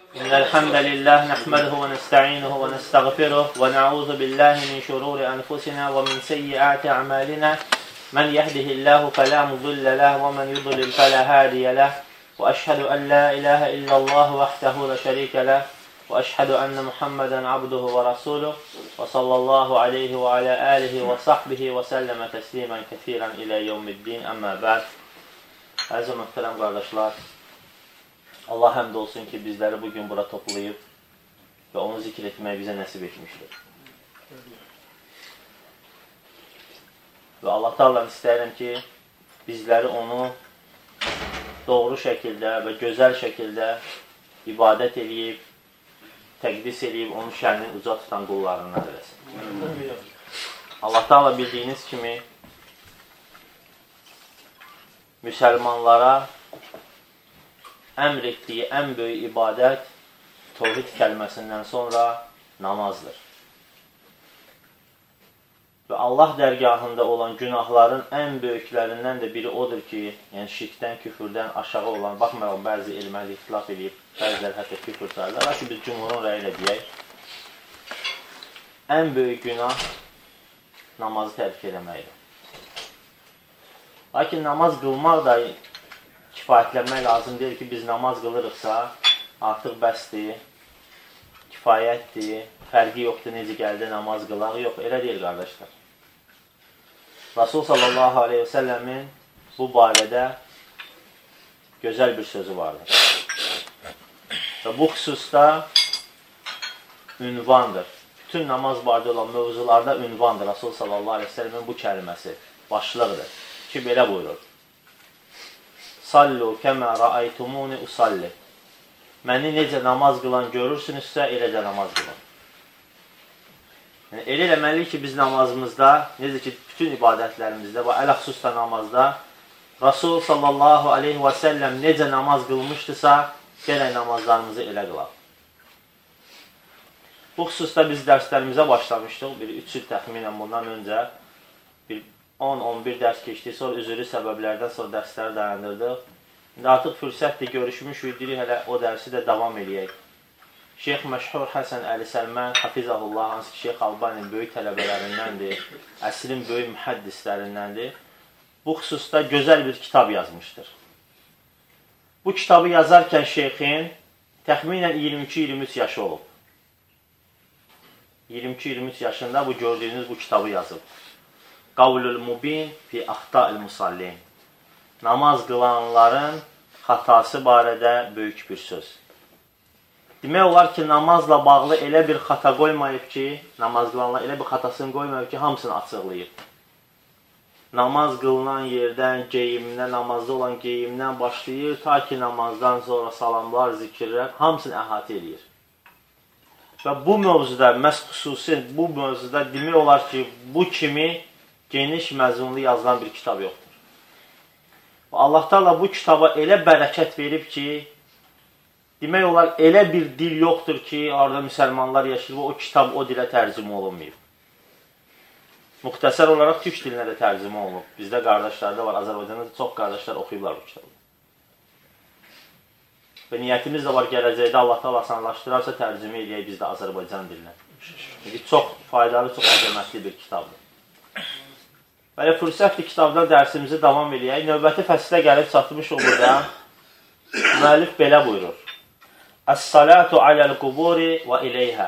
إن الحمد لله نحمده ونستعينه ونستغفره ونعوذ بالله من شرور أنفسنا ومن سيئات أعمالنا من يهده الله فلا مضل له ومن يضلل فلا هادي له وأشهد أن لا إله إلا الله وحده لا شريك له وأشهد أن محمدا عبده ورسوله وصلى الله عليه وعلى آله وصحبه وسلم تسليما كثيرا إلى يوم الدين أما بعد. Əziz möhtərəm qardaşlar, Allah həmd olsun ki, bizləri bugün bura toplayıb və onu zikr etməyi bizə nəsib etmişdir. Və Allah Teala'dan istəyirəm ki, bizləri onu doğru şəkildə və gözəl şəkildə ibadət edib, təqdis edib, onun şənini uca tutan qullarından eləsin. Allah Teala bildiyiniz kimi müsəlmanlara əmr etdiyi ən böyük ibadət təvhid kəlməsindən sonra namazdır. Və Allah dərgahında olan günahların ən böyüklərindən də biri odur ki, yəni şirkdən, küfürdən aşağı olan, baxmayalım, bəzi elmləri ixtilaf edib, bəziləri hətta küfür sayırlar. Lakin biz cümhurun rəyi ilə deyək, ən böyük günah namazı tərk eləməkdir. Lakin namaz qılmaq da kifayətlənmək lazım deyil ki, biz namaz qılırıqsa, artıq bəsdir, kifayətdir, fərqi yoxdur, necə gəldi namaz qılaq, yox, elə deyil qardaşlar. Rasul sallallahu aleyhi və səlləmin bu barədə gözəl bir sözü vardır. Və bu xüsusda ünvandır. Bütün namaz barədə olan mövzularda ünvandır. Rasul sallallahu aleyhi və səlləmin bu kəlməsi başlıqdır. Ki, belə buyurur. Sallu kəmə rəaytumuni usalli. Məni necə namaz qılan görürsünüzsə, eləcə namaz qılın. Yəni, elə eləməliyik ki, biz namazımızda, necə ki, bütün ibadətlərimizdə və ələxsusda namazda Rasul sallallahu aleyhi və səlləm necə namaz qılmışdısa, gələk namazlarımızı elə qılaq. Bu xüsusda biz dərslərimizə başlamışdıq. Bir 3 il təxminən bundan öncə bir 10-11 dərs keçdik, sonra üzürü səbəblərdən sonra dərsləri dayandırdıq. İndi artıq fürsətdir, görüşmüşük, deyirik hələ o dərsi də davam edək. Şeyx Məşhur Həsən Əli Səlmən, Hafizahullah, hansı ki, Şeyx Albaninin böyük tələbələrindəndir, əsrin böyük mühəddislərindəndir. Bu xüsusda gözəl bir kitab yazmışdır. Bu kitabı yazarkən şeyxin təxminən 22-23 yaşı olub. 22-23 yaşında bu gördüyünüz bu kitabı yazıb. Qavlul mubin fi axta'il musallin. Namaz qılanların xatası barədə böyük bir söz. Demək olar ki, namazla bağlı elə bir xata qoymayıb ki, namaz qılanlar elə bir xatasını qoymayıb ki, hamısını açıqlayıb. Namaz qılınan yerdən, geyimdən, namazda olan geyimdən başlayır, ta ki namazdan sonra salamlar, zikirlər, hamısını əhatə edir. Və bu mövzuda, məhz xüsusi bu mövzuda demək olar ki, bu kimi geniş məzmunlu yazılan bir kitab yoxdur. Allah Teala bu kitaba elə bərəkət verib ki, demək olar, elə bir dil yoxdur ki, orada müsəlmanlar yaşayır və o kitab o dilə tərcümə olunmayıb. Müxtəsər olaraq türk dilinə də tərcümə olunub. Bizdə qardaşlarda var, Azərbaycanda da çox qardaşlar oxuyublar bu kitabı. Və niyyətimiz də var, gələcəkdə Allah Teala asanlaşdırarsa tərcümə edək biz də Azərbaycan dilinə. Çünki çox faydalı, çox əzəmətli bir kitabdır. Belə fürsətli kitabda dərsimizi davam edək. Növbəti fəslə gəlib çatmışıq burada. Müəllif belə buyurur. Əs-salatu aləl-quburi və iləyhə.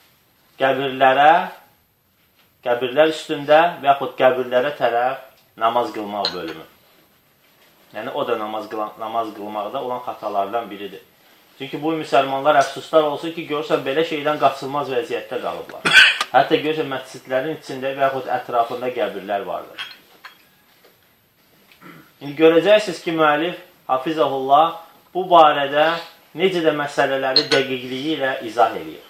Qəbirlər üstündə və yaxud qəbirlərə tərəf namaz qılmaq bölümü. Yəni, o da namaz qılmaqda olan xatalardan biridir. Çünki bu müsəlmanlar əfsuslar olsun ki, görürsən, belə şeydən qaçılmaz vəziyyətdə qalıblar. Hətta görürsən, məscidlərin içində və yaxud ətrafında qəbirlər vardır. İndi görəcəksiniz ki, müəllif Hafizahullah bu barədə necə də məsələləri dəqiqliyi ilə izah edir.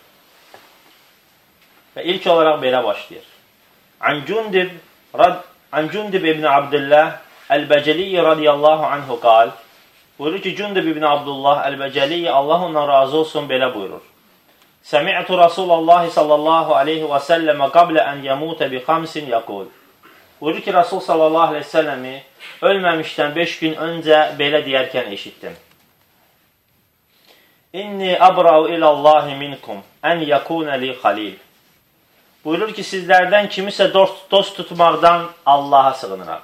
Və ilk olaraq belə başlayır. An Cundib ibn Abdullah Əl-Bəcəliyyə radiyallahu anhu qal. Buyurur ki, Cundib ibn Abdullah Əl-Bəcəliyyə, Allah ondan razı olsun, belə buyurur. Səmi'tu Rasulallahi sallallahu aleyhi və səlləmə qablə ən yəmutə bi xamsin yəqul. Buyurur ki, Rasul sallallahu aleyhi və səlləmi ölməmişdən 5 gün öncə belə deyərkən eşitdim. İnni abra'u ilallahi minkum ən yakuna li xalil. Buyurur ki, sizlərdən kimisə dost tutmaqdan Allaha sığınıram.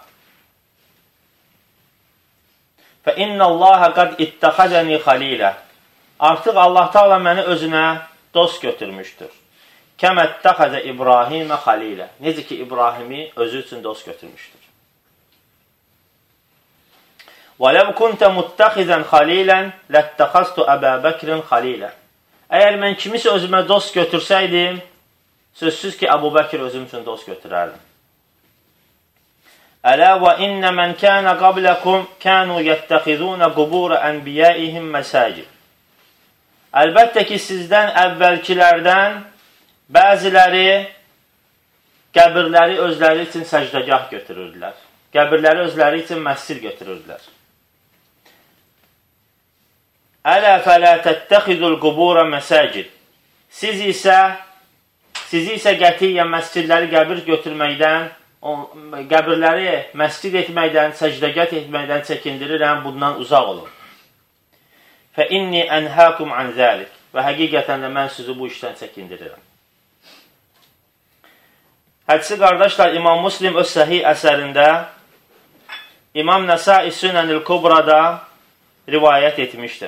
Fə innallaha qad ittəxədəni xalilə. Artıq Allah Teala məni özünə dost götürmüşdür. Kəm ittəxədə İbrahimə xalilə. Necə ki, İbrahimi özü üçün dost götürmüşdür. وَلَوْ كُنْتَ مُتَّخِذًا خَلِيلًا لَاتَّخَذْتُ أَبَا بَكْرٍ خَلِيلًا. Əgər mən kimisə özümə dost götürsəydim, sözsüz ki, Əbu Bəkir özüm üçün dost götürərdim. Ələ və innə mən kənə qabləkum kənu yəttəxidunə qubura ənbiyəihim məsəcid. Əlbəttə ki, sizdən əvvəlkilərdən bəziləri qəbirləri özləri üçün səcdəgah götürürdülər. Qəbirləri özləri üçün məscid götürürdülər. Ələ fələ təttəxidul qubura məsəcid. Sizi isə qətiyyən məscidləri qəbir götürməkdən, qəbirləri məscid etməkdən, səcdəgət etməkdən çəkindirirəm, bundan uzaq olun. Fə inni ənhəkum an zəlik. Və həqiqətən də mən sizi bu işdən çəkindirirəm. Hədisi qardaşlar, İmam Muslim öz səhih əsərində, İmam Nəsai Sünənül Kubrada rivayət etmişdir.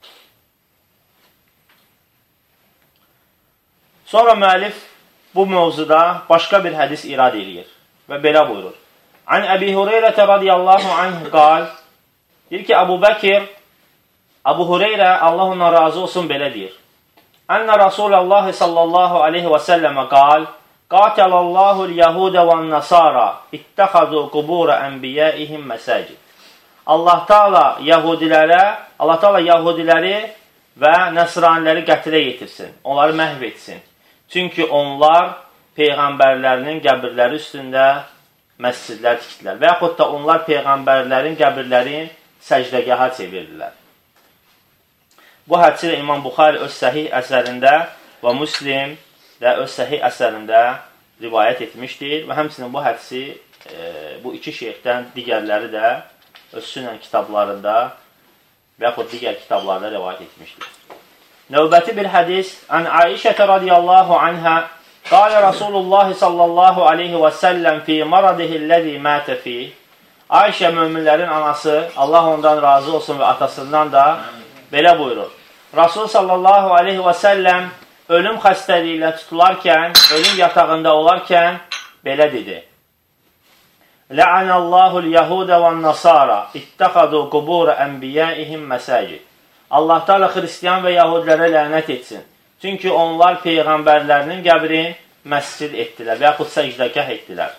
Sonra müəllif bu mövzuda başqa bir hədis irad edir və belə buyurur. An Əbi Hureyrətə radiyallahu anh qal, deyir ki, Əbu Hureyrə, Allah ondan razı olsun, belə deyir. Ənə Rasulallah sallallahu aleyhi və səlləmə qal, Qatəlallahu l-Yahudə və n-Nasara ittəxadu qubura ənbiyəihim məsəcid. Allah Teala Yahudiləri və Nəsraniləri qətilə yetirsin, onları məhv etsin. Çünki onlar peyğəmbərlərinin qəbirləri üstündə məscidlər tikdilər və yaxud da onlar peyğəmbərlərin qəbirlərin səcdəgaha çevirdilər. Bu hədisi də İmam Buxari öz səhih əsərində və Müslim də öz səhih əsərində rivayət etmişdir və həmçinin bu hədisi bu iki şeyxdən digərləri də öz sünən kitablarında və yaxud digər kitablarda rivayət etmişdir. Növbəti bir hədis, Ən Aişətə radiyallahu anhə, Qalə Rasulullah sallallahu aleyhi və səlləm fi maradihilləzi mətə fi. Ayşə möminlərin anası, Allah ondan razı olsun və atasından da belə buyurur. Rasul sallallahu aleyhi və səlləm ölüm xəstəliylə tutularkən, ölüm yatağında olarkən belə dedi. Lə'anəllahul Yahudə və n-Nasara ittəxadu qubura ənbiyəihim məsəcid. Allah Teala xristiyan və yahudilərə lənət etsin. Çünki onlar peyğəmbərlərinin qəbrini məscid etdilər və yaxud səcdəgah etdilər.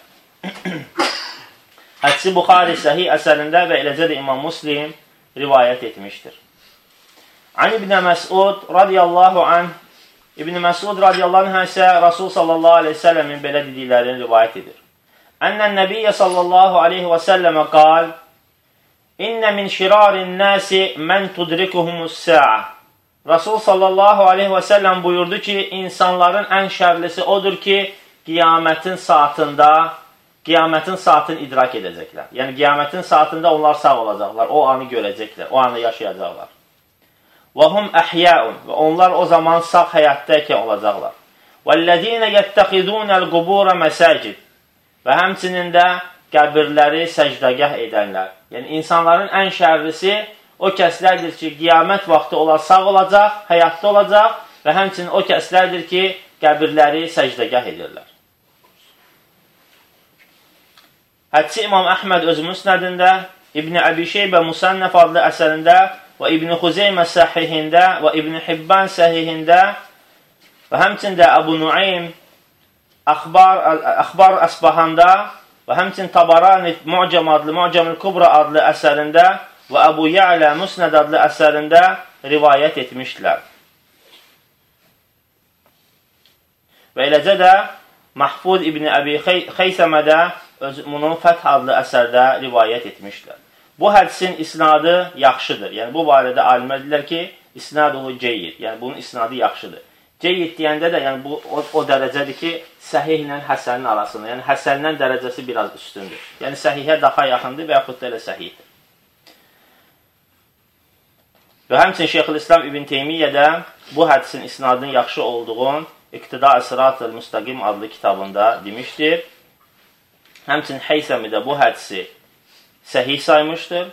Hədisi Buxari səhih əsərində və eləcə də İmam Muslim rivayət etmişdir. An İbn Məsud radiyallahu anh, İbn Məsud radiyallahu anh isə Rasul sallallahu aleyhi ve səlləmin belə dediklərini rivayət edir. Ənnən Nəbiyyə sallallahu aleyhi və səlləmə qal, İnnə min şirarin nəsi mən tudrikuhumus sə'a. Rasul sallallahu aleyhi və səlləm buyurdu ki, insanların ən şərlisi odur ki, qiyamətin saatını idrak edəcəklər. Yəni, qiyamətin saatında onlar sağ olacaqlar, o anı görəcəklər, o anı yaşayacaqlar. Və hum əhyəun, və onlar o zaman sağ həyatdəykən olacaqlar. Vəllədinə yəttəxidunəl qubura məsəcid, və həmçinin də qəbirləri səcdəgah edənlər. Yəni, insanların ən şərlisi o kəslərdir ki, qiyamət vaxtı onlar sağ olacaq, həyatda olacaq və həmçinin o kəslərdir ki, qəbirləri səcdəgah edirlər. Hədisi İmam Əhməd öz müsnədində, İbn Əbi Şeybə Musannəf adlı əsərində və İbn Xuzeymə səhihində və İbn Hibban səhihində və həmçində Əbu Nuaym Əxbar Əsbahanda və həmçinin Tabarani Mu'camul Kubra adlı əsərində və Əbu Ya'lə Musnəd adlı əsərində rivayət etmişdilər. Və eləcə də Mahfud İbn Əbi Xeysəmədə bunun Fəth adlı əsərdə rivayət etmişdilər. Bu hədisin isnadı yaxşıdır. Yəni, bu barədə alimlər deyirlər ki, isnaduhu ceyyid. Yəni, bunun isnadı yaxşıdır. Ceyyid deyəndə də yəni, bu o dərəcədir ki, səhihlə həsənin arasında. Yəni, həsəndən dərəcəsi biraz üstündür. Yəni, səhihə daha yaxındır və yaxud da elə səhihdir. Və həmçinin Şeyxülislam İbn Teymiyyə də bu hədisin isnadının yaxşı olduğunu İqtida Sırat-ül Müstəqim adlı kitabında demişdir. Həmçinin Heysəmi də bu hədisi səhih saymışdır.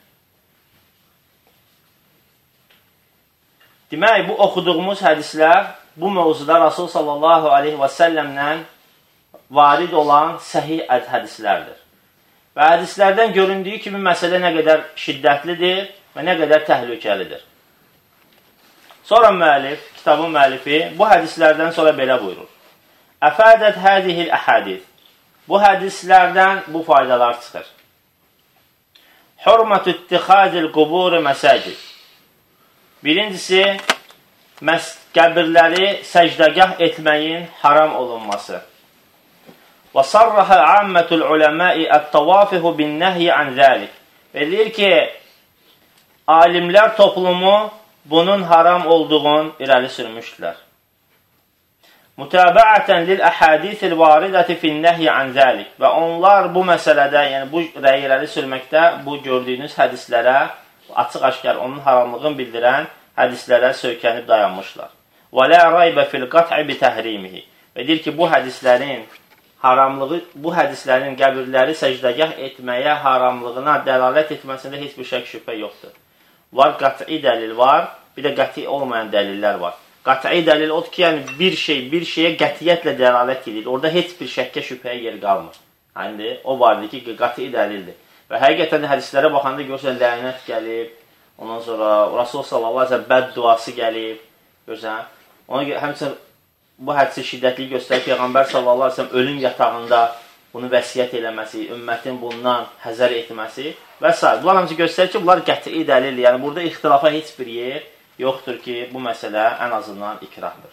Demək, bu oxuduğumuz hədislər bu mövzuda Rasul sallallahu aleyhi və səlləmlə varid olan səhih hədislərdir. Və hədislərdən göründüyü kimi məsələ nə qədər şiddətlidir və nə qədər təhlükəlidir. Sonra müəllif, kitabın müəllifi bu hədislərdən sonra belə buyurur. Əfədət hədihil əhədis. Bu hədislərdən bu faydalar çıxır. Hurmatü ittixazil quburi məsəcid. Birincisi, qəbirləri səcdəgah etməyin haram olunması. Və sarrahə ammətul uləməi ət-tavafihu bin-nəhyi ən zəlik. Və deyir ki, alimlər toplumu bunun haram olduğunu irəli sürmüşdülər. Mütabəətən lil-əhadisil varidəti fin-nəhyi ən zəlik. Və onlar bu məsələdə, yəni bu rəyi irəli sürməkdə bu gördüyünüz hədislərə, açıq-aşkar onun haramlığını bildirən hədislərə söykənib dayanmışlar. Və lə raybə fil-qat'i bi-təhrimihi. Və deyir ki, bu hədislərin haramlığı, bu hədislərin qəbirləri səcdəgah etməyə haramlığına dəlalət etməsində heç bir şək şübhə yoxdur. Var qat'i dəlil var, bir də qat'i olmayan dəlillər var. Qat'i dəlil odur ki, yəni bir şeyə qətiyyətlə dəlalət edir. Orada heç bir şəkkə şübhəyə yer qalmır. Yəni, o vardır ki, qat'i dəlildir. Və həqiqətən də hədislərə baxanda görürsən, lənət gəlib, ondan sonra Rasul sallallahu aleyhi ve sellem bəd duası gəlib, görürsən. Ona görə həmçinin bu hədisi şiddətli göstərir Peyğəmbər sallallahu aleyhi ve sellem ölüm yatağında bunu vəsiyyət eləməsi, ümmətin bundan həzər etməsi və s. Bunlar həmçinin göstərir ki, bunlar qəti dəlildir. Yəni, burada ixtilafa heç bir yer yoxdur ki, bu məsələ ən azından ikrahdır.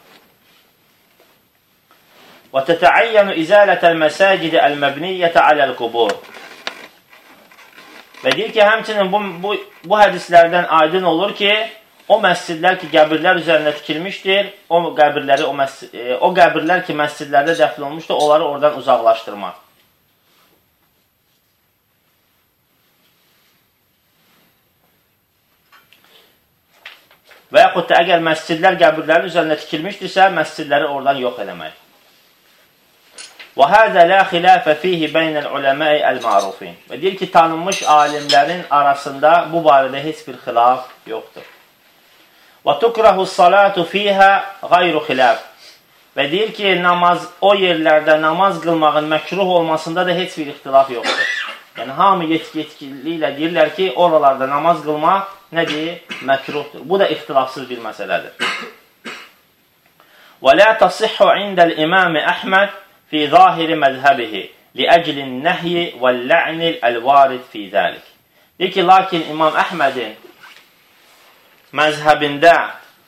Və tətəəyyənu izalətəl məsəcidi əl-məbniyyətə aləl-qubur. Və deyir ki, həmçinin bu hədislərdən aydın olur ki, o məscidlər ki, qəbirlər üzərində tikilmişdir, o qəbirlər ki, məscidlərdə dəfn olmuşdur, onları oradan uzaqlaşdırmaq. Və yaxud da əgər məscidlər qəbirlərin üzərində tikilmişdirsə, məscidləri oradan yox eləmək. Və həzə lə xilafə fihi beynəl uləməi əl-mərufin. Və deyir ki, tanınmış alimlərin arasında bu barədə heç bir xilaf yoxdur. Və tukrahus salatu fihə qayru xilaf. Və deyir ki, o yerlərdə namaz qılmağın məkruh olmasında da heç bir ixtilaf yoxdur. Yəni, hamı yetkililiklə deyirlər ki, oralarda namaz qılmaq nədir? Məkruhdur. Bu da ixtilafsız bir məsələdir. Və lə tasihhu indəl imam Əhməd fi zahiri məzhəbihi liəclin nəhyi və lə'nil əl-varid fi zəlik. Deyir ki, lakin İmam Əhmədin məzhəbində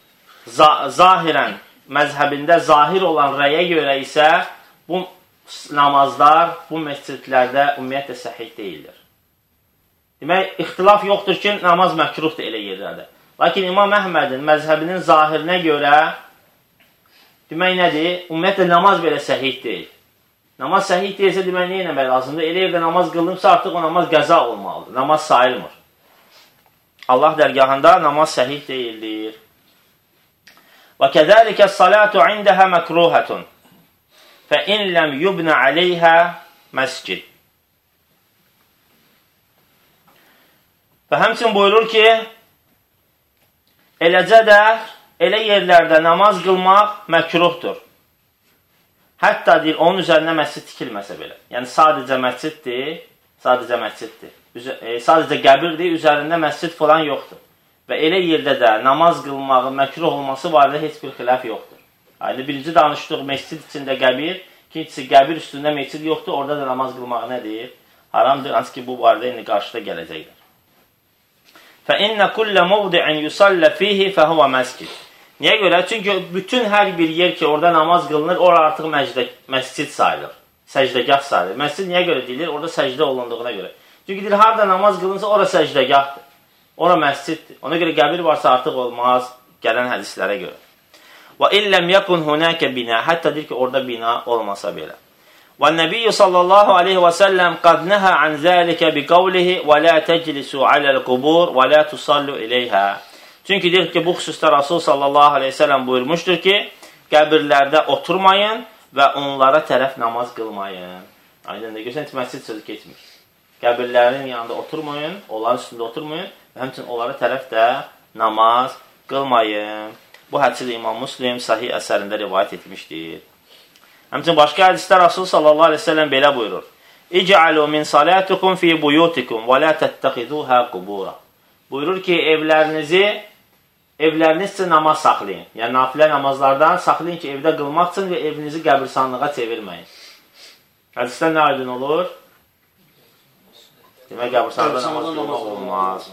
zahir olan rəyə görə isə bu namazlar bu məscidlərdə ümumiyyətlə səhih deyildir. Demək, ixtilaf yoxdur ki, namaz məkruhdur elə yerlərdə. Lakin İmam Əhmədin məzhəbinin zahirinə görə demək nədir? Ümumiyyətlə namaz belə səhih deyil. Namaz səhih deyilsə demək nə eləmək lazımdır? Elə yerdə namaz qılınırsa artıq o namaz qəza olmalıdır. Namaz sayılmır. Allah dərgahında namaz səhih deyildir. Və kəzəlikə salatu indəhə məkruhətun fə in ləm yubnə aleyhə məscid. Və həmçin buyurur ki, eləcə də elə yerlərdə namaz qılmaq məkruhdur. Hətta deyir, onun üzərinə məscid tikilməsə belə. Yəni, sadəcə məsciddir. Sadəcə qəbirdir, üzərində məscid falan yoxdur. Və elə yerdə də namaz qılmağın məkruh olması barədə heç bir xilaf yoxdur. Yəni, birinci danışdıq, məscid içində qəbir, ikincisi qəbir üstündə məscid yoxdur, orada da namaz qılmaq nədir? Haramdır, ancaq ki, bu barədə indi qarşıda gələcəkdir. فَإِنَّ كُلَّ مَوْضِعٍ يُسَلَّ فِيهِ فَهُوَ مَسْجِدٍ. Niyə görə? Çünki bütün hər bir yer ki, orada namaz qılınır, orada artıq məscid sayılır. Səcdəgah sayılır. Məscid niyə görə deyilir? Orada səcdə olunduğuna görə. Çünki deyir, harada namaz qılınsa, orada səcdəgahdır. Orada məsciddir. Ona görə qəbir varsa artıq olmaz, gələn hədislərə görə. وَإِنْ لَمْ يَكُنْ هُنَاكَ بِنَا. Hətta deyir ki, orada bina olmasa belə. وَالنَّبِيُّ صَلَّى اللّٰهُ عَلَيْهِ وَسَلَّمْ قَدْ نَهَى عَنْ ذَٰلِكَ بِقَوْلِهِ وَلَا تَجْلِسُوا عَلَى الْقُبُورِ وَلَا تُصَلُّوا إِلَيْهَا. Çünki deyir ki, bu xüsusda Rasul sallallahu aleyhi ve sellem buyurmuşdur ki, qəbirlərdə oturmayın və onlara tərəf namaz qılmayın. Aydın da görsən, məscid sözü keçmir. Qəbirlərin yanında oturmayın, onların üstündə oturmayın və həmçinin onlara tərəf də namaz qılmayın. Bu hədisi də İmam Müslim sahih əsərində rivayət etmişdir. Həmçinin başqa hədisdə Rasul sallallahu aleyhi ve sellem belə buyurur. İc'alu min salatikum fi buyutikum və la təttəxiduhə qubura. Buyurur ki, evlərinizcə namaz saxlayın. Yəni, nafilə namazlardan saxlayın ki, evdə qılmaq üçün və evinizi qəbirstanlığa çevirməyin. Hədisdən nə aydın olur? Demək, qəbirstanlıqda namaz qılmaq olmaz.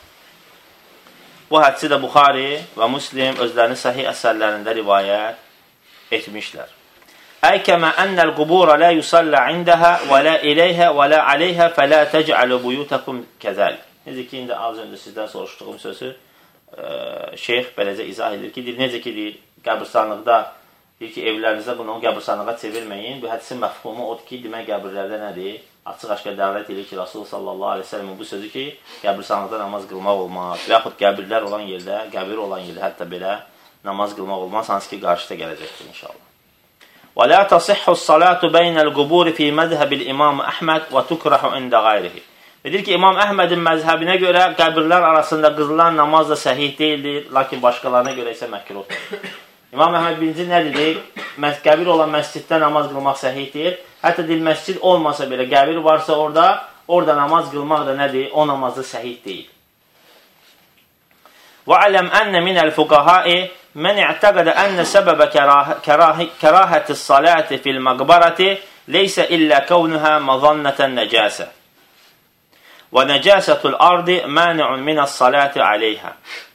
Bu hədisi də Buxari və Müslim özlərinin sahih əsərlərində rivayət etmişlər. Əy kəmə ənəl qubura la yusalla indəhə və la iləyhə və la aleyhə fələ təcəalu buyutakum kəzəl. Necə ki, indi az öncə sizdən soruşduğum sözü şeyx beləcə izah edir ki, necə ki, qəbirstanlıqda deyir ki, evlərinizdə bunu qəbirstanlığa çevirməyin. Bu hədisin məfhumu odur ki, demək qəbirlərdə nədir? Açıq-aşkar dəvət edir ki, Rasul sallallahu aleyhi ve sellem bu sözü ki, qəbirstanlıqda namaz qılmaq olmaz. Və yaxud qəbirlər olan yerdə, qəbir olan yerdə hətta belə namaz qılmaq olmaz, hansı ki, qarşıda gələcəkdir inşallah. Və la tasihhu s-salatu beynəl quburi fi məzhəbil İmam Əhməd və tukrahu ində qayrihi. Deyir ki, İmam Əhmədin məzhəbinə görə qəbirlər arasında qılınan namaz da səhih deyildir, lakin başqalarına görə isə məkruhdur. İmam Əhməd birinci nə dedik? Qəbir olan məsciddə namaz qılmaq səhihdir. Hətta deyil, məscid olmasa belə, qəbir varsa orada namaz qılmaq da nədir? O namazı səhih deyil. وَعَلَمْ أَنَّ مِنَ الْفُقَهَاءِ مَنْ اِعْتَقَدَ أَنَّ سَبَبَ كَرَاهَةِ الصَّلَاةِ فِي الْمَقْبَرَةِ لَيْسَ إِلَّا كَوْنُهَا مَظَنَّةَ النَّجَاسَةِ وَنَجَاسَةُ الْأَرْضِ مَانِعٌ مِنَ الصَّلَاةِ عَلَيْهَا.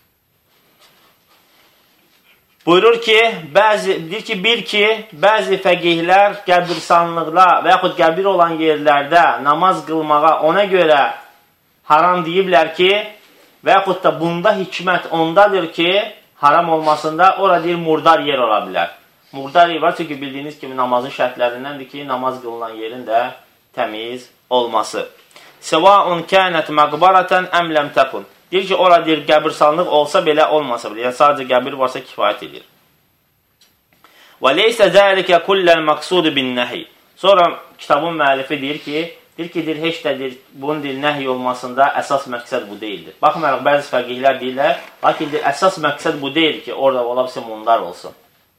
Buyurur ki, bəzi fəqihlər qəbirstanlıqda və yaxud qəbir olan yerlərdə namaz qılmağa ona görə haram deyiblər ki, və yaxud da bunda hikmət ondadır ki, haram olmasında ora deyir, murdar yer ola bilər. Murdar yer var, çünki bildiyiniz kimi namazın şərtlərindəndir ki, namaz qılınan yerin də təmiz olması. Səvaun kənət məqbarətən əmləm təkun. Deyir ki, ora deyir, qəbirstanlıq olsa belə olmasa belə. Yəni, sadəcə qəbir varsa kifayət edir. Və leysə zəlikə kulləl məqsudu bin nəhi. Sonra kitabın müəllifi deyir ki, heç də bunun nəhi olmasında əsas məqsəd bu deyildir. Baxmayaraq, bəzi fəqihlər deyirlər, lakin əsas məqsəd bu deyil ki, orada ola bilsin mundar olsun.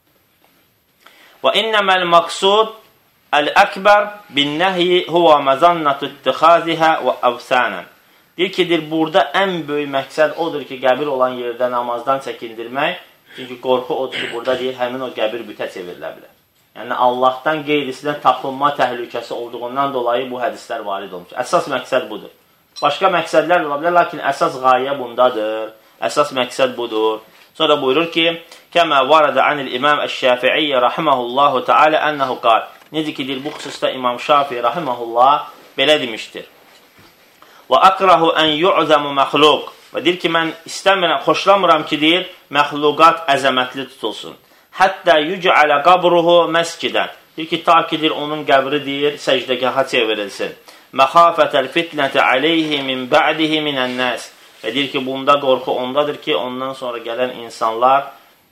Və innəməl məqsud əl-əkbər bin nəhi huvə məzannətü ittixazihə və əvsənən. Deyir ki, burada ən böyük məqsəd odur ki, qəbir olan yerdə namazdan çəkindirmək. Çünki qorxu odur ki, burada deyir, həmin o qəbir bütə çevrilə bilər. Yəni, Allahdan qeyrisindən tapınma təhlükəsi olduğundan dolayı bu hədislər varid olmuş. Əsas məqsəd budur. Başqa məqsədlər ola bilər, lakin əsas qayə bundadır. Əsas məqsəd budur. Sonra buyurur ki, kəmə varadə anil İmam Əş-Şəfi'iyyə rahiməhullahu teala ənəhu qal. Necə ki, deyir, bu xüsusda İmam Şafi rahiməhullah belə demişdir. Və əkrahu ən yu'zəmu məxluq. Və deyir ki, mən istəmirəm, xoşlamıram ki, deyir, məxluqat əzəmətli tutulsun. Həttə yücələ qabruhu məscidən. Deyir ki, ta ki, deyir, onun qəbri, deyir, səcdəgaha çevrilsin. Məxafətəl fitnəti aleyhi min bə'dihi minən nəs. Və deyir ki, bunda qorxu ondadır ki, ondan sonra gələn insanlar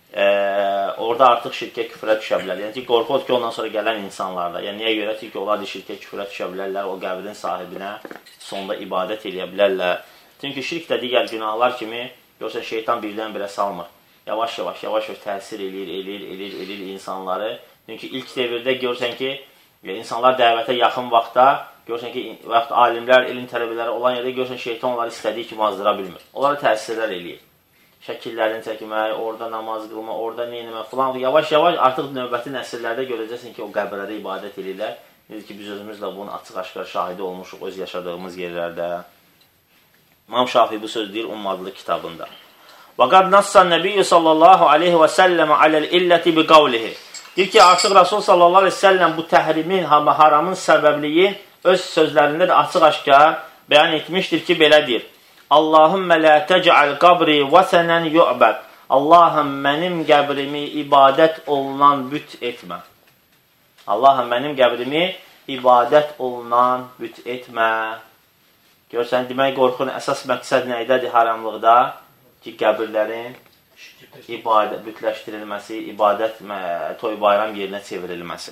orada artıq şirkə küfrə düşə bilər. Yəni ki, qorxu odur ki, ondan sonra gələn insanlarda. Yəni, niyə görə? Çünki onlar şirkə küfrə düşə bilərlər, o qəbrin sahibinə sonda ibadət edə bilərlər. Çünki şirk də digər günahlar kimi, görsən, şeytan birdən-birə salmır. Yavaş-yavaş təsir edir insanları. Çünki ilk devirdə görsən ki, insanlar dəvətə yaxın vaxtda, görsən ki, alimlər, elm tələbələri olan yerdə görsən, şeytan onları istədiyi kimi azdıra bilmir. Onları təsirlər eləyir. Şəkillərini çəkmək, orada namaz qılma, orada neynəmək falan. Yavaş-yavaş artıq növbəti nəsillərdə görəcəksin ki, o qəbirlərdə ibadət edirlər. Necə ki, biz özümüzlə bunun açıq-aşkar şahidi olmuşuq öz yaşadığımız yerlərdə. İmam Şafi bu söz deyir Ummadlı kitabında. Və qad nassan Nəbiyyə sallallahu aleyhi və səlləmə aləl illəti bi qavlihi. Deyir ki, artıq Rasul sallallahu aleyhi və səlləm bu təhrimin, haramın səbəbliyi öz sözlərində də açıq-aşkar bəyan etmişdir ki, belədir. Allahümmə lə təcəl qabri vəsənən yu'bəd. Allahım, mənim qəbrimi ibadət olunan büt etmə. Allahım, mənim qəbrimi ibadət olunan büt etmə. Görsən, demək, qorxunun əsas məqsəd nə idədir haramlıqda? ki, qəbirlərin bütləşdirilməsi, ibadət, toy bayram yerinə çevrilməsi.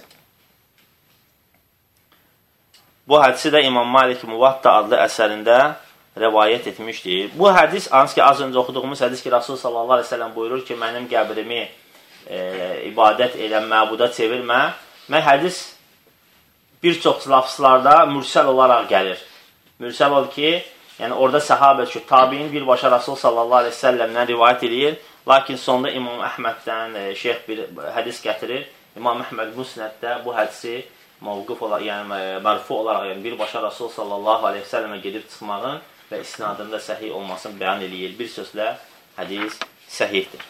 Bu hədisi də İmam Malik Muvatta adlı əsərində rəvayət etmişdir. Bu hədis, hansı ki, az öncə oxuduğumuz hədis ki, Rasul sallallahu aleyhi ve sellem buyurur ki, mənim qəbrimi ibadət elə, məbuda çevirmə. Mən hədis bir çox lafızlarda mürsəl olaraq gəlir. Mürsəl ol ki, yəni orada səhabə ki, tabiin birbaşa Rasul sallallahu aleyhi ve sellemdən rivayət edir. Lakin sonda İmam Əhməddən şeyx bir hədis gətirir. İmam Əhməd Musnəddə bu hədisi mövquf olaraq, yəni mərfu olaraq, yəni birbaşa Rasul sallallahu aleyhi ve sellemə gedib çıxmağın və isnadında səhih olmasını bəyan edir. Bir sözlə hədis səhihdir.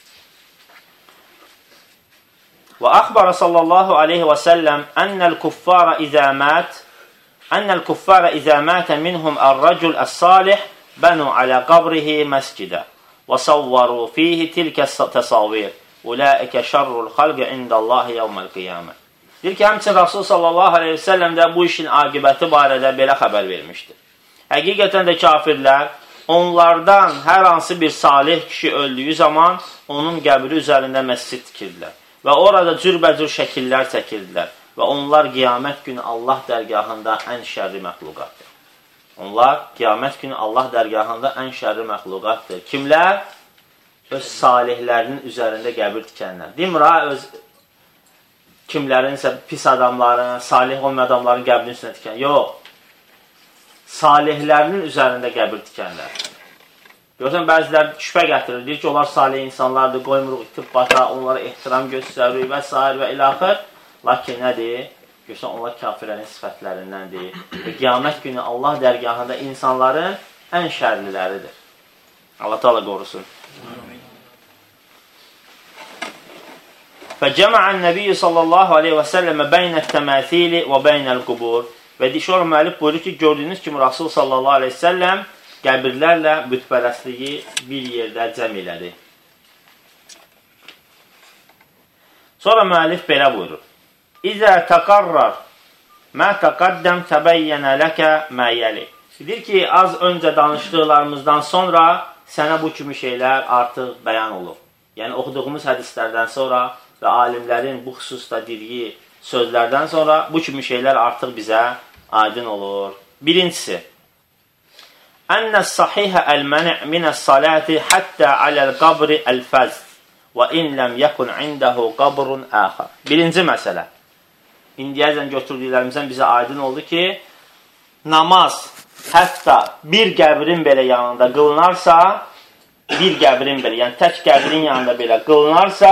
Və əxbara sallallahu aleyhi və səlləm ənəl kuffara izə mətə minhum ər-rəcul əs-salih bənu alə qabrihi məscidə və savvaru fihi tilkə təsavir uləikə şərrul xalqı indallahi yevməl qiyamə. Deyir ki, həmçin Rasul sallallahu aleyhi ve sellem də bu işin aqibəti barədə belə xəbər vermişdir. Həqiqətən də kafirlər onlardan hər hansı bir salih kişi öldüyü zaman onun qəbri üzərində məscid tikirdilər və orada cürbəcür şəkillər çəkirdilər və onlar qiyamət günü Allah dərgahında ən şərri məxluqatdır. Onlar qiyamət günü Allah dərgahında ən şərri məxluqatdır. Kimlər? Öz salihlərinin üzərində qəbir tikənlər. Demir ha, öz kimlərinsə pis adamların, salih olmayan adamların qəbrinin üstünə tikən. Yox. Salihlərinin üzərində qəbir tikənlər. Görürsən, bəzilər şübhə gətirir. Deyir ki, onlar salih insanlardır, qoymuruq itib bata, onlara ehtiram göstərir və s. və ilaxır. Lakin nədir? Görürsən, onlar kafirlərin sifətlərindəndir. Və qiyamət günü Allah dərgahında insanların ən şərliləridir. Allah Teala qorusun. Fəcəmə'ən Nəbiyyə sallallahu aleyhi və səlləmə beynət təməthili və beynəl qubur. Və dişor müəllif buyurur ki, gördüyünüz kimi Rasul sallallahu aleyhi və səlləm qəbirlərlə bütpərəstliyi bir yerdə cəm elədi. Sonra müəllif belə buyurur. İzə təqarrar mə təqəddəm təbəyyənə ləkə mə yəli. Deyir ki, az öncə danışdıqlarımızdan sonra sənə bu kimi şeylər artıq bəyan olur. Yəni, oxuduğumuz hədislərdən sonra və alimlərin bu xüsusda dediyi sözlərdən sonra bu kimi şeylər artıq bizə aydın olur. Birincisi, Ənəs sahihə əl-məni' minəs saləti həttə aləl qabri əl-fəzd və in ləm yəkun indəhu qabrun əxər. Birinci məsələ. İndiyəcən götürdüklərimizdən bizə aydın oldu ki, namaz hətta bir qəbrin belə yanında qılınarsa, bir qəbrin belə, yəni tək qəbrin yanında belə qılınarsa,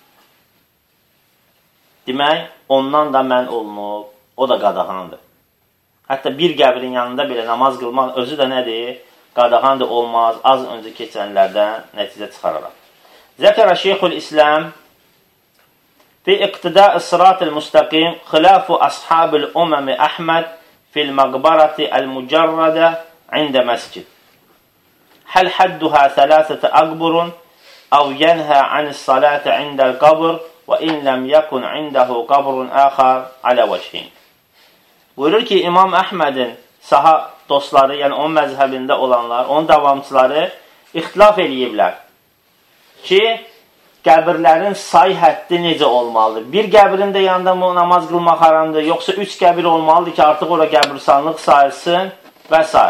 demək, ondan da mən olunub, o da qadağandır. Hətta bir qəbrin yanında belə namaz qılmaq özü də nədir? Qadağandır, olmaz, az öncə keçənlərdən nəticə çıxararaq. Zəkərə Şeyxül İslam fi iqtidai sırat-ı müstəqim xilafu ashabil umami Əhməd fil məqbarati əl-mücərrədə ində məscid. Həl hədduhə thələthətə əqburun əv yənhə anis-salati indəl qabr və in ləm yəkun indəhu qabrun əxər alə vəçhin. Buyurur ki, İmam Əhmədin saha dostları, yəni onun məzhəbində olanlar, onun davamçıları ixtilaf eləyiblər ki, qəbirlərin say həddi necə olmalıdır? Bir qəbrin də yanında namaz qılmaq haramdır, yoxsa 3 qəbir olmalıdır ki, artıq ora qəbirstanlıq sayılsın və s.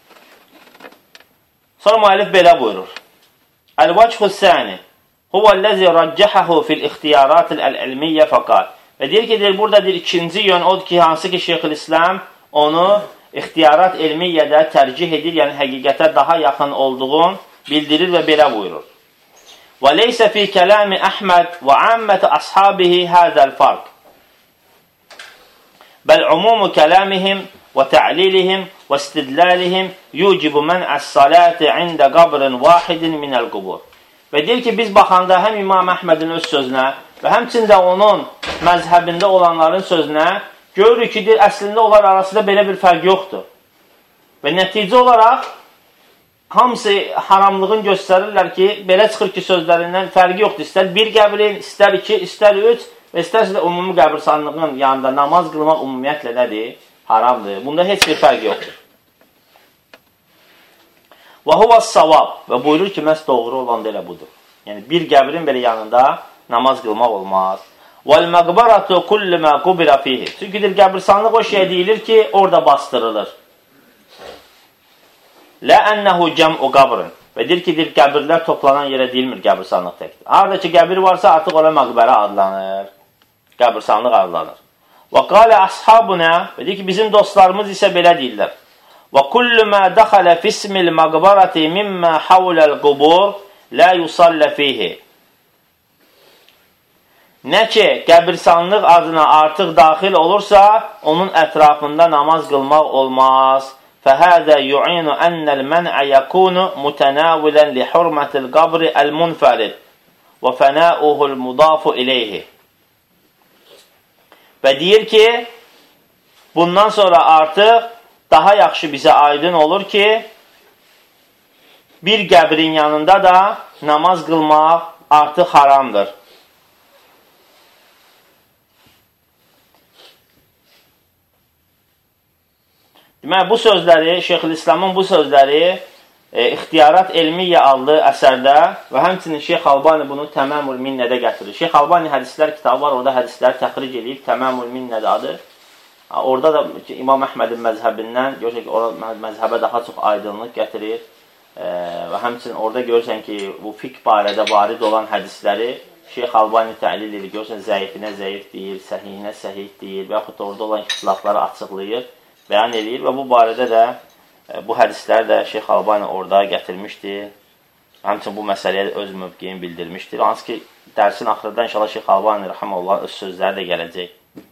Sonra müəllif belə buyurur. Əl-vəchus-səni huvəl-ləzi rəccəxəhu fil-ixtiyaratil-əl-ilmiyyə fəqat. Və deyir ki, burada ikinci yön odur ki, hansı ki Şeyxülislam onu ixtiyarat elmiyyədə tərcih edir, yəni həqiqətə daha yaxın olduğunu bildirir və belə buyurur. Və leysə fi kələmi Əhməd və amməti ashabihi həzəl farq. Bəl umumu kələmihim və tə'lilihim və istidlalihim yucibu mən'əs-salati ində qabrin vahidin minəl qubur. Və deyir ki, biz baxanda həm İmam Əhmədin öz sözünə və həmçində onun məzhəbində olanların sözünə görürük ki, əslində onlar arasında belə bir fərq yoxdur. Və nəticə olaraq hamısı haramlığın göstərirlər ki, belə çıxır ki, sözlərindən fərqi yoxdur. İstər bir qəbrin, istər 2, istər 3 və istərsə də ümumi qəbirstanlığın yanında namaz qılmaq ümumiyyətlə nədir? Haramdır. Bunda heç bir fərq yoxdur. Və huvəs-savab. Və buyurur ki, məhz doğru olan da elə budur. Yəni, bir qəbrin belə yanında namaz qılmaq olmaz. Vəl-məqbaratu kullu mə qubira fihi. Çünki qəbirstanlıq o şey deyilir ki, orada bastırılır. Lə ənəhu cəm'u qabrın. Və deyir ki, qəbirlər toplanan yerə deyilmir qəbirstanlıq təkdir. Harada ki, qəbir varsa, artıq ona məqbərə adlanır. Qəbirstanlıq adlanır. Və qalə əshabuna. Və deyir ki, bizim dostlarımız isə belə deyirlər. Və kullu mə dəxələ fismil məqbarati mimmə havləl qubur lə yusallə fihi. Nə ki, qəbirstanlıq adına artıq daxil olursa, onun ətrafında namaz qılmaq olmaz. فهذا يعين أن المنع يكون متناولا لحرمة القبر المنفرد وفناؤه المضاف إليه. Və deyir ki, bundan sonra artıq daha yaxşı bizə aydın olur ki, bir qəbrin yanında da namaz qılmaq artıq haramdır. Deməli, bu sözləri, Şeyxülislamın bu sözləri İxtiyarat Elmiyyə adlı əsərdə və həmçinin Şeyx Albani bunu Təməmül Minnədə gətirir. Şeyx Albani hədislər kitabı var, orada hədisləri təxric edib, Təməmül Minnədə adı. Orada da İmam Əhmədin məzhəbindən, görürsən ki, məzhəbə daha çox aydınlıq gətirir və həmçinin orada görürsən ki, bu fiqh barədə varid olan hədisləri Şeyx Albani təlil edir, görürsən zəifinə zəif deyil, səhihinə səhih deyil və yaxud da orada olan ixtilafları açıqlayır, bəyan edir və bu barədə də bu hədisləri də Şeyx Albani orada gətirmişdir. Həmçinin bu məsələyə öz mövqeyini bildirmişdir. Hansı ki, dərsin axırında inşallah Şeyx Albani rəhməhullah öz sözləri də gələcək.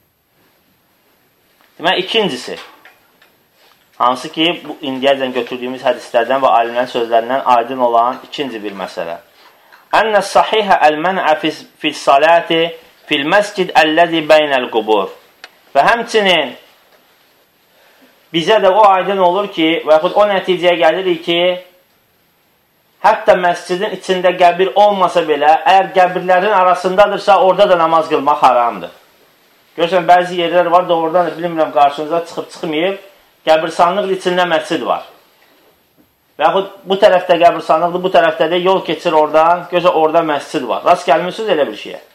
Deməli, ikincisi, hansı ki, bu indiyəcən götürdüyümüz hədislərdən və alimlərin sözlərindən aydın olan ikinci bir məsələ. Ənə sahihə əl-mənə fil-salati fil-məscid əlləzi beynəl qubur. Və həmçinin bizə də o aydın olur ki, və yaxud o nəticəyə gəlirik ki, hətta məscidin içində qəbir olmasa belə, əgər qəbirlərin arasındadırsa, orada da namaz qılmaq haramdır. Görürsən, bəzi yerlər var, doğrudan da bilmirəm, qarşınıza çıxıb-çıxmayıb, qəbirstanlıq içində məscid var. Və yaxud bu tərəfdə qəbirstanlıqdır, bu tərəfdə də yol keçir oradan, görürsən, orada məscid var. Rast gəlmişsiniz elə bir şeyə?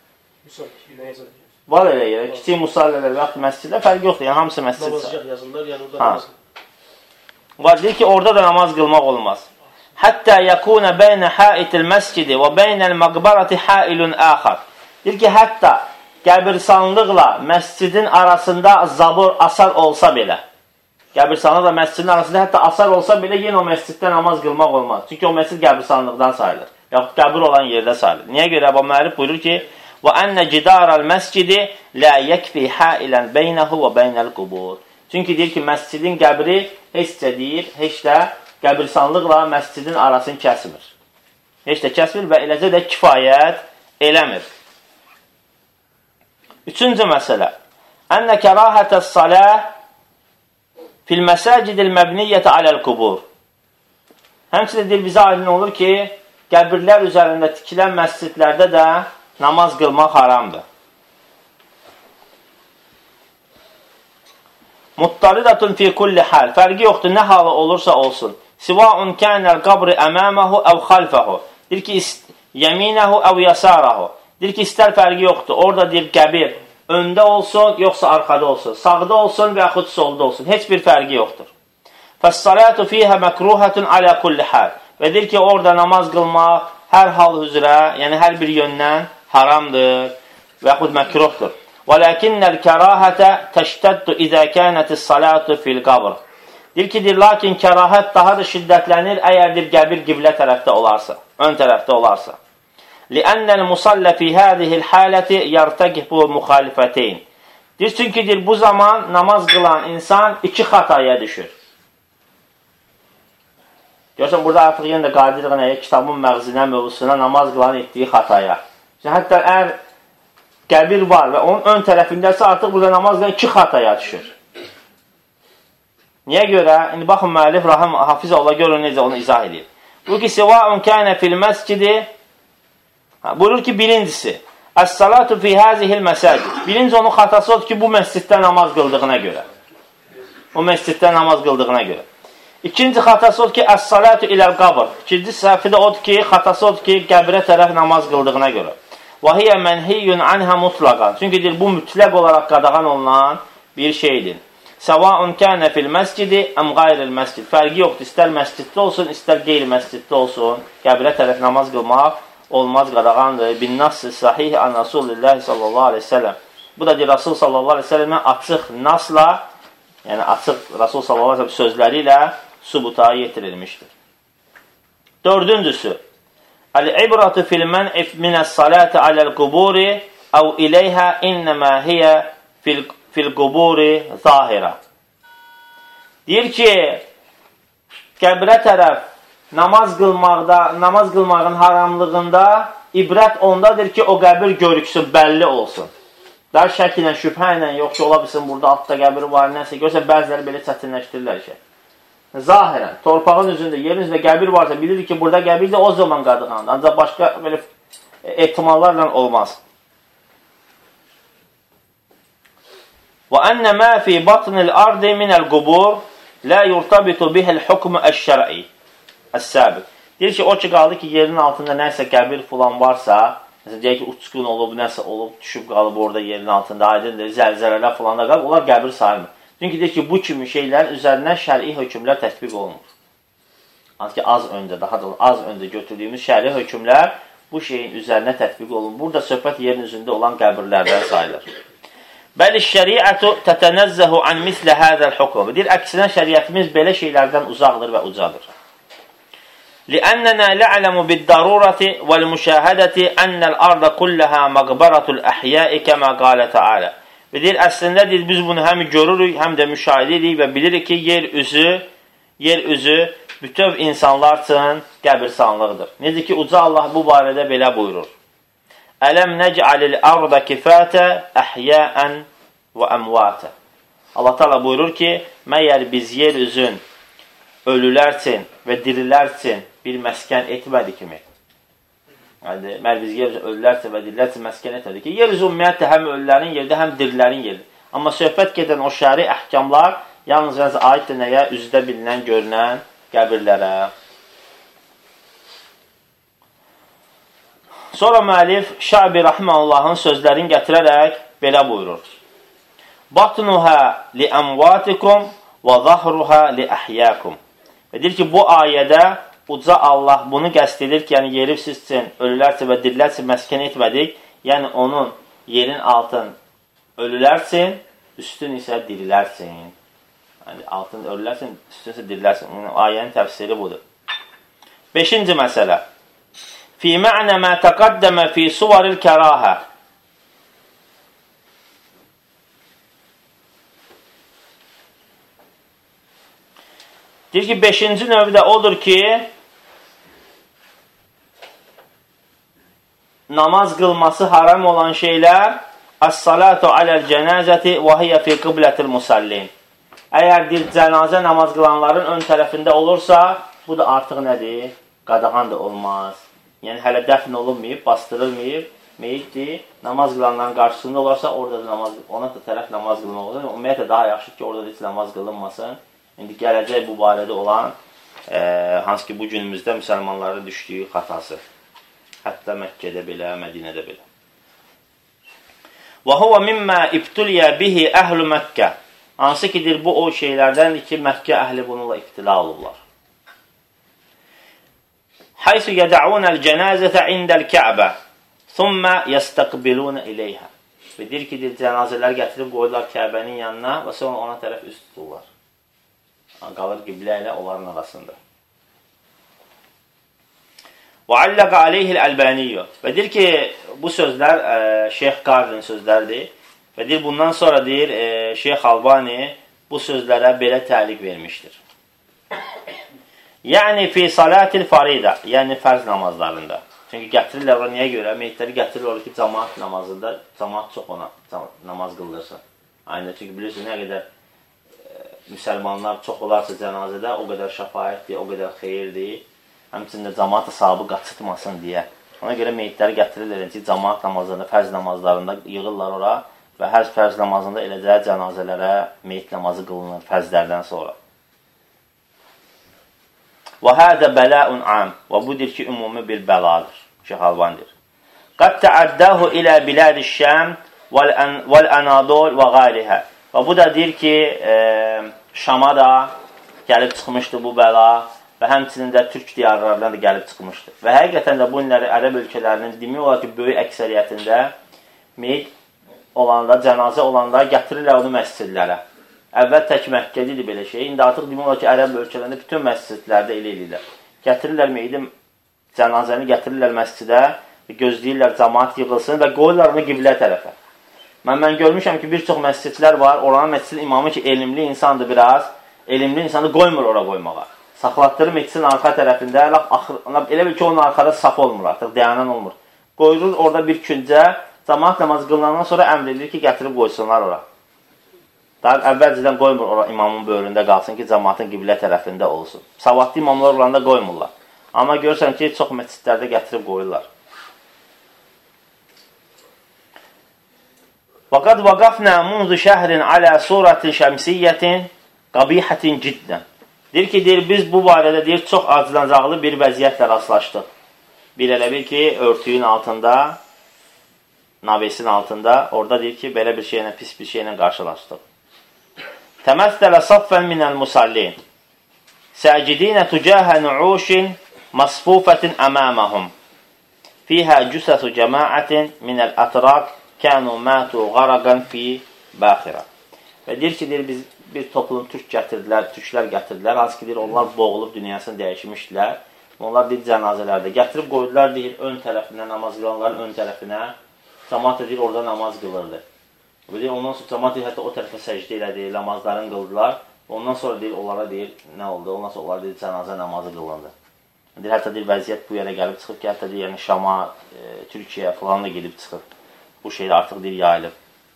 Var elə yerə, kiçik musallələr və yaxud məsciddə fərq yoxdur, yəni hamısı məscidsə. Namazcaq yazırlar, yəni orada namaz. Var, deyir ki, orada da namaz qılmaq olmaz. Həttə yəkunə beynə haitil məscidi və beynəl məqbarati hailun əxar. Deyir ki, hətta qəbirstanlıqla məscidin arasında zabur, asar olsa belə, qəbirstanlıqla məscidin arasında hətta asar olsa belə, yenə o məsciddə namaz qılmaq olmaz. Çünki o məscid qəbirstanlıqdan sayılır, yaxud qəbir olan yerdə sayılır. Niyə görə? Bu müəllif buyurur ki, وَأَنَّ جِدَارَ الْمَسْجِدِ لَا يَكْفِي حَائِلًا بَيْنَهُ وَبَيْنَ الْقُبُورِ. Çünki deyir ki, məscidin qəbri heç də deyir, heç də qəbirstanlıqla məscidin arasını kəsmir. Heç də kəsmir və eləcə də kifayət eləmir. Üçüncü məsələ. Ənnə kərahətəs saləh fil məsəcidil məbniyyətə aləl qubur. Həmçinin deyir, bizə aydın olur ki, qəbirlər üzərində tikilən məscidlərdə də namaz qılmaq haramdır. Muttaridatun fi kulli hal. Fərqi yoxdur, nə halı olursa olsun. Sivaun kənəl qabri əməməhu əv xalfəhu. Deyir ki, yəminəhu əv yasarahu. Deyir ki, istər fərqi yoxdur. Orada deyir, qəbir öndə olsun, yoxsa arxada olsun. Sağda olsun və yaxud solda olsun. Heç bir fərqi yoxdur. Fəs-salatu fiyhə məkruhətun alə kulli hal. Və deyir ki, orada namaz qılmaq hər hal üzrə, yəni hər bir yöndən haramdır və yaxud məkruhdur. وَلَكِنَّ الْكَرَاهَةَ تَشْتَدُّ إِذَا كَانَتِ الصَّلَاةُ فِي الْقَبْرِ. Deyir ki, lakin kərahət daha da şiddətlənir əgər qəbir qiblə tərəfdə olarsa, ön tərəfdə olarsa. لِأَنَّ الْمُصَلَّ فِي هَذِهِ الْحَالَةِ يَرْتَكِبُ مُخَالِفَتَيْنِ. Deyir, çünki bu zaman namaz qılan insan iki xataya düşür. Görürsən, burada artıq yenə də qadirik kitabın məğzinə, mövzusuna namaz qılan etdiyi xataya. Hətta əgər qəbir var və onun ön tərəfindəsə artıq burada namaz qılan iki xataya düşür. Niyə görə? İndi baxın, müəllif Rahim Hafiz Allah görün necə onu izah edir. Buyur ki, sivaun kənə fil məscidi. Buyurur ki, birincisi, əs-salatu fi həzihil məsəcid. Birinci onun xatası odur ki, bu məsciddə namaz qıldığına görə. O məsciddə namaz qıldığına görə. İkinci xatası odur ki, əs-salatu iləl qabr. İkinci səhvi də odur ki, xatası odur ki, qəbrə tərəf namaz qıldığına görə. Və hiyə mənhiyyun anhə mutlaqan. Çünki deyir, bu mütləq olaraq qadağan olunan bir şeydir. Səvaun kənə fil məscidi əm qayril məscid. Fərqi yoxdur, istər məsciddə olsun, istər qeyri-məsciddə olsun. Qəbrə tərəf namaz qılmaq olmaz, qadağandır. Bin nasr sahih an Rasulullah sallallahu aleyhi ve sellem. Bu da deyir, Rasul sallallahu aleyhi ve sellemə açıq nasla, yəni açıq Rasul sallallahu aleyhi ve sellem sözləri ilə subuta yetirilmişdir. Dördüncüsü, el-ibratu fil men'if minəs-salati aləl-quburi əv iləyhə innəmə hiyə fil-quburi zahirə. Deyir ki, qəbrə tərəf namaz qılmağın haramlığında ibrət ondadır ki, o qəbir görüksün, bəlli olsun. Daha şək ilə, şübhə ilə, yox ki, ola bilsin, burada altda qəbir var, nəsə, görsə, bəziləri belə çətinləşdirirlər ki. Zahirən, torpağın üzündə, yerin üzündə qəbir varsa, bilir ki, burada qəbir də o zaman qadağandır. Ancaq başqa belə ehtimallarla olmaz. Və ennə mə fi batnil ardi minəl qubur lə yurtabitu bihəl hukmu əş-şər'i əs-səbiq. Deyir ki, o ki, qaldı ki, yerin altında nəsə qəbir falan varsa, məsələn, deyək ki, uçqun olub, nəsə olub, düşüb qalıb orada yerin altında, aydındır, zəlzələlər falan da qalıb, onlar qəbir sayılmır. Çünki deyir ki, bu kimi şeylərin üzərindən şəri hökmlər tətbiq olunur. Hansı ki, az öncə götürdüyümüz şəri hökmlər bu şeyin üzərinə tətbiq olunur. Burada söhbət yerin üzündə olan qəbirlərdən sayılır. Bəli, şəriətü tətənəzzəhu an mislə həzəl hukm. Deyir, əksinə şəriətimiz belə şeylərdən uzaqdır və ucadır. لأننا نعلم بالضرورة والمشاهدة أن الأرض كلها مقبرة الأحياء كما قال تعالى. Və deyir, əslində deyir, biz bunu həm görürük, həm də müşahidə edirik və bilirik ki, yer üzü bütöv insanlar üçün qəbirstanlıqdır. Necə ki, Uca Allah bu barədə belə buyurur. Ələm nəc'alil arda kifətə əhyəən və əmvətə. Allah Teala buyurur ki, məyər biz yer üzün ölülər üçün və dirilər üçün bir məskən etmədi kimi. Yəni, biz yer üzü ölülər üçün və dirilər üçün məskən etmədi ki, yer üzü ümumiyyətlə həm ölülərin yeridir, həm dirilərin yeridir. Amma söhbət gedən o şəri əhkamlar yalnız aiddir nəyə? Üzdə bilinən, görünən qəbirlərə. Sonra müəllif Şəbi Rahiməllahın sözlərini gətirərək belə buyurur. Batnuhə li əmvatikum və zahruhə li əhyəkum. Və deyir ki, bu ayədə Uca Allah bunu qəsd edir ki, yəni yeri siz üçün, ölülər üçün və dirilər üçün məskən etmədik. Yəni onun yerin altın ölülər üçün, üstün isə dirilər üçün. Yəni altın ölülər üçün, üstün isə dirilər üçün. Yəni, ayənin təfsiri budur. 5-ci məsələ. Fi mə'nə mə təqəddəmə fi suvaril kərahə. Deyir ki, 5-ci növdə odur ki, namaz qılması haram olan şeylər əs-salatu aləl cənazəti və hiyə fi qiblətil musallin. Əgər cənazə namaz qılanların ön tərəfində olursa, bu da artıq nədir? Qadağan da olmaz. Yəni, hələ dəfn olunmayıb, bastırılmayıb, meyitdir. Namaz qılanların qarşısında olarsa, orada da ona da tərəf namaz qılmaq olur. Ümumiyyətlə, daha yaxşı ki, orada da heç namaz qılınmasın. İndi gələcək bu barədə olan, hansı ki, bu günümüzdə müsəlmanların düşdüyü xatası. Hətta Məkkədə belə, Mədinədə belə. Və huvə mimmə ibtuliyə bihi əhl-ü Məkkə. Hansı kidir, bu o şeylərdəndir ki, Məkkə əhli bununla iftila olurlar. Haysu yədəunəl cənazətə indəl Kəbə, thumma yəstəqbilunə iləyhə. Və deyir ki, cənazələr gətirib qoyurlar Kəbənin yanına və sonra ona tərəf üst tuturlar. Qalır qiblə ilə onların arasında. Və alləqə aleyhil əlbəniyyə. Və deyir ki, bu sözlər Şeyx Qarinin sözlərdir. Və deyir, bundan sonra deyir, Şeyx Albani bu sözlərə belə təliq vermişdir. Yəni, fi salatil faridə, yəni fərz namazlarında. Çünki gətirirlər, niyə görə? Meyitləri gətirirlər ki, cəmaat namazında, cəmaat çox ona namaz qıldırsın. Aynı, çünki bilirsiniz, nə qədər müsəlmanlar çox olarsa cənazədə, o qədər şəfayətdir, o qədər xeyirdir. Həmçində cəmaat sahabı qaçıtmasın deyə. Ona görə meyitləri gətirirlər ki, cəmaat namazlarında, fərz namazlarında yığırlar ora və hər fərz namazında eləcə cənazələrə meyit namazı qılınır fərzlərdən sonra. Və hədə bələun am. Və bu deyir ki, ümumi bir bəladır. Şeyx Albani deyir. Qad təəddəhu ilə biləd-i Şəm vəl-Ənadol və qayrihə. Və bu da deyir ki, Şama da gəlib çıxmışdı bu bəla və həmçinin də türk diyarlarından da gəlib çıxmışdı. Və həqiqətən də bu günləri ərəb ölkələrinin demək olar ki, böyük əksəriyyətində meyit olanda, cənazə olanda gətirirlər onu məscidlərə. Əvvəl tək Məkkədə idi belə şey. İndi artıq demək olar ki, ərəb ölkələrində bütün məscidlərdə elə edirlər. Gətirirlər meyitin cənazəni gətirirlər məscidə, gözləyirlər cəmaat yığılsın və qoyurlar onu qiblə tərəfə. Mən görmüşəm ki, bir çox məscidlər var, oranın məscidin imamı ki, elmli insandır biraz, elmli insanı qoymur ora qoymağa. Saxlatdırır mescidin arxa tərəfində, elə bil ki, onun arxada saf olmur artıq, dayanan olmur. Qoyurur orada bir küncə, cəmaat namazı qılınandan sonra əmr edir ki, gətirib qoysunlar ora. Daha əvvəlcədən qoymur ora imamın böyründə qalsın ki, cəmaatın qiblə tərəfində olsun. Savadlı imamlar oranda qoymurlar. Amma görürsən ki, çox məscidlərdə gətirib qoyurlar. وَقَدْ وَقَفْنَا مُنْذُ شَهْرٍ عَلَى سُورَةٍ شَمْسِيَّةٍ قَبِيحَةٍ جِدًّا. Deyir ki, biz bu barədə çox acılanacaqlı bir vəziyyətlə rastlaşdıq. Bir elə bil ki, örtüyün altında, navesin altında, orada deyir ki, belə bir şeylə, pis bir şeylə qarşılaşdıq. Təməssələ saffən minəl musallin. Səcidinə tücəhə nu'uşin masfufətin əməməhum. Fihə cüsəsu cəmaətin minəl ətraq kənu mətu qaraqan fi bəxirə. Və deyir ki, biz bir toplum türklər gətirdilər. Hansı ki, deyir, onlar boğulub dünyasını dəyişmişdilər. Onlar deyir, cənazələrdə gətirib qoydular, deyir, ön tərəfinə, namaz qılanların ön tərəfinə. Cəmaat deyir, orada namaz qılırdı. Deyir, ondan sonra cəmaat deyir, hətta o tərəfə səcdə elədi, namazlarını qıldılar. Ondan sonra deyir, onlara deyir, nə oldu? Ondan sonra onlara deyir, cənazə namazı qılındı. Deyir, hətta deyir, vəziyyət bu yerə gəlib çıxıb ki, hətta deyir, yəni Şama, Türkiyə falan da gedib çıxıb. Bu şey artıq deyir, yayılıb.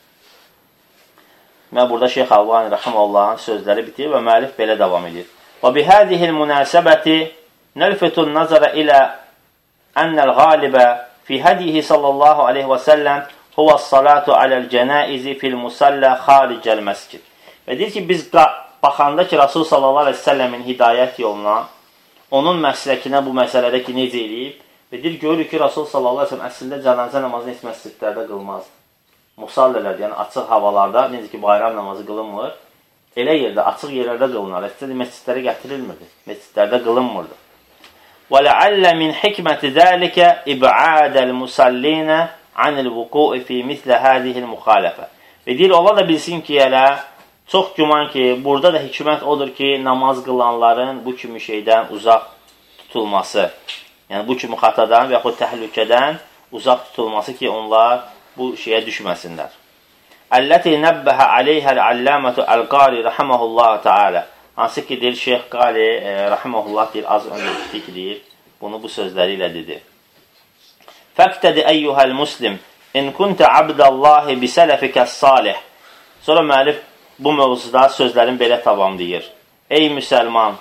Və burada Şeyx Albani Rəhiməhullahın sözləri bitir və müəllif belə davam edir. Və bihədihil münəsəbəti nəlfetun nəzərə ilə ənəl qalibə fi hədihi sallallahu aleyhi və səlləm huvəs salatu aləl cənaizi fil musallə xaricəl məscid. Və deyir ki, biz baxanda ki, Rasul sallallahu aleyhi və səlləmin hidayət yoluna, onun məsləkinə bu məsələdə ki, necə eləyib, və deyir, görür ki, Rasul sallallahu aleyhi və səlləm əslində cənazə namazını heç məscidlərdə qılmazdı. Musallələr, yəni açıq havalarda, necə ki, bayram namazı qılınmır, elə yerdə, açıq yerlərdə qılınır. Əslində məscidlərə gətirilmirdi, məscidlərdə qılınmırdı. وَلَعَلَّ مِنْ حِكْمَةِ ذَٰلِكَ إِبْعَادَ الْمُسَلِّينَ عَنِ الْوُقُوءِ فِي مِثْلَ هَذِهِ الْمُخَالَفَةِ. Və deyir, ola da bilsin ki, çox güman ki, burada da hikmət odur ki, namaz qılanların bu kimi şeydən uzaq tutulması, yəni bu kimi xatadan və yaxud təhlükədən uzaq tutulması ki, onlar bu şeyə düşməsinlər. Əlləti nəbbəhə aleyhəl-alləmətu əl-qari rəhəməhullah teala. Hansı ki, deyir, Şeyx Qali rəhəməhullah deyir, az öncə etdik deyir, bunu bu sözləri ilə dedi. Fəqtədi əyyuhəl muslim, in kuntə abdallahi bisələfikəs salih. Sonra müəllif bu mövzuda sözlərin belə tamamlayır. Ey müsəlman,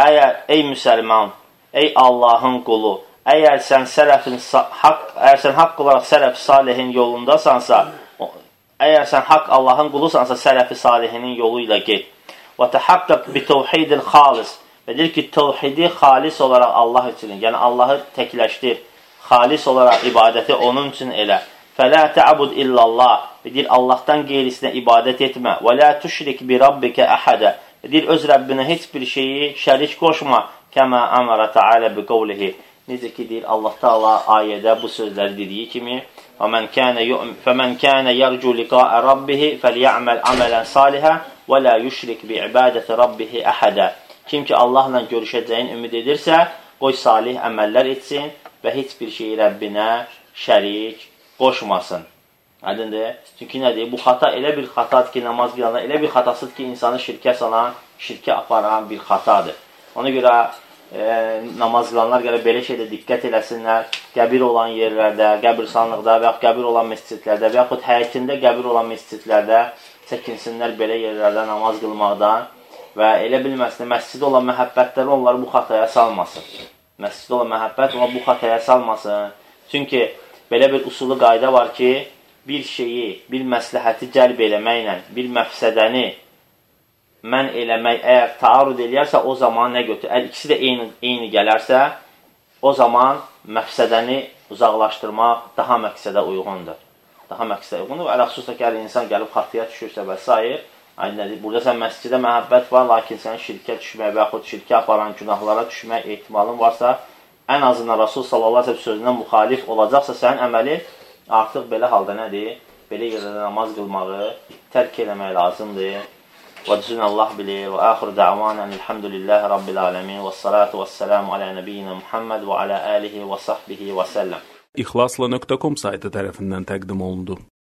ey Allahın qulu, əgər sən haqq olaraq sələf salihin yolundasansa, əgər sən haqq Allahın qulusansa, sələf salihinin yolu ilə get. Və təhaqqaq bi təvhidil xalis. Və deyir ki, təvhidi xalis olaraq Allah üçün, yəni Allahı təkləşdir, xalis olaraq ibadəti onun üçün elə. Fələ tə'abud illallah. Və deyir, Allahdan qeyrisinə ibadət etmə. Və lə tüşrik bi rabbikə əhədə. Və deyir, öz Rəbbinə heç bir şeyi şərik qoşma. Kəmə əmərə təalə bi qovlihi. Necə ki, deyir, Allah Teala ayədə bu sözləri dediyi kimi فَمَنْ كَانَ يَرْجُوا لِقَاءَ رَبِّهِ فَلْيَعْمَلْ عَمَلًا صَالِحًا وَلَا يُشْرِكْ بِعِبَادَةِ رَبِّهِ أَحَدًا. Kim ki, Allahla görüşəcəyin ümid edirsə, qoy salih əməllər etsin və heç bir şeyi Rəbbinə şərik qoşmasın. Aydındır? Çünki nədir? Bu xata elə bir xatadır ki, namaz qılanda elə bir xatasıdır ki, insanı şirkə salan, şirkə aparan bir xatadır. Ona görə namaz qılanlar gələ belə şeydə diqqət eləsinlər. Qəbir olan yerlərdə, qəbirsanlıqda və yaxud qəbir olan məscidlərdə və yaxud həyətində qəbir olan məscidlərdə çəkinsinlər belə yerlərdə namaz qılmaqdan və elə bilməsin, məscidə olan məhəbbətləri onları bu xataya salmasın. Məscidə olan məhəbbət onları bu xataya salmasın. Çünki belə bir usulu qayda var ki, bir şeyi, bir məsləhəti cəlb eləməklə, bir məfsədəni mən eləmək əgər taarrud eləyərsə, o zaman nə götür? Əgər ikisi də eyni gələrsə, o zaman məqsədəni uzaqlaşdırmaq daha məqsədə uyğundur. Daha məqsədə uyğundur. Və xüsusən ki, əgər insan gəlib xatıya düşürsə və s. Burada sən məscidə məhəbbət var, lakin sən şirkə düşmək və yaxud şirkə aparan günahlara düşmək ehtimalın varsa, ən azından Rasul sallallahu aleyhi ve sellem sözündən müxalif olacaqsa, sənin əməli artıq belə halda nədir? Belə yerdə namaz qılmağı tərk eləmək lazımdır. Və düzün Allah bilir. Və əxir də'vanən elhamdülillahi rabbil aləmin və salatu və səlamu alə nəbiyyina Muhammed və alə alihi və sahbihi və səlləm. İxlasla.com saytı tərəfindən təqdim olundu.